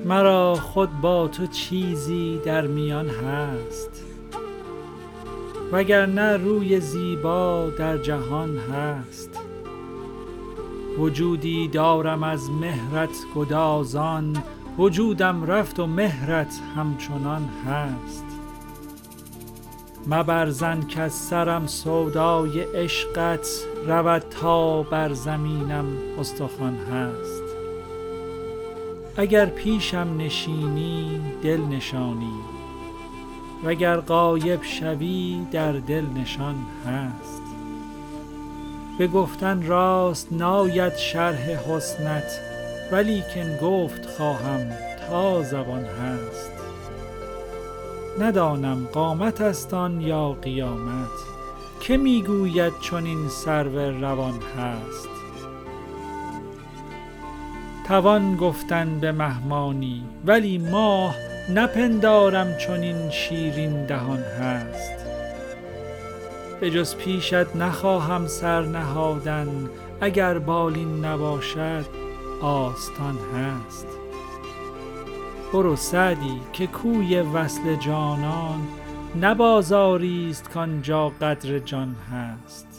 مرا خود با تو چیزی در میان هست، وگرنه روی زیبا در جهان هست. وجودی دارم از مهرت گدازان، وجودم رفت و مهرت همچنان هست. مبر ظن کز سرم سودای عشقت، رود تا بر زمینم استخوان هست. اگر پیشم نشینی دل نشانی، وگر غایب شوی در دل نشان هست. به گفتن راست ناید شرح حسنت، ولیکن گفت خواهم تا زبان هست. ندانم قامت است آن یا قیامت، که میگوید چنین سرو روان هست. توان گفتن به مهمانی، ولی ماه نپندارم چنین شیرین دهان هست. به جز پیشت نخواهم سر نهادن، اگر بالین نباشد آستان هست. برو سعدی که کوی وصل جانان، نه بازاریست کآنجا قدر جان هست.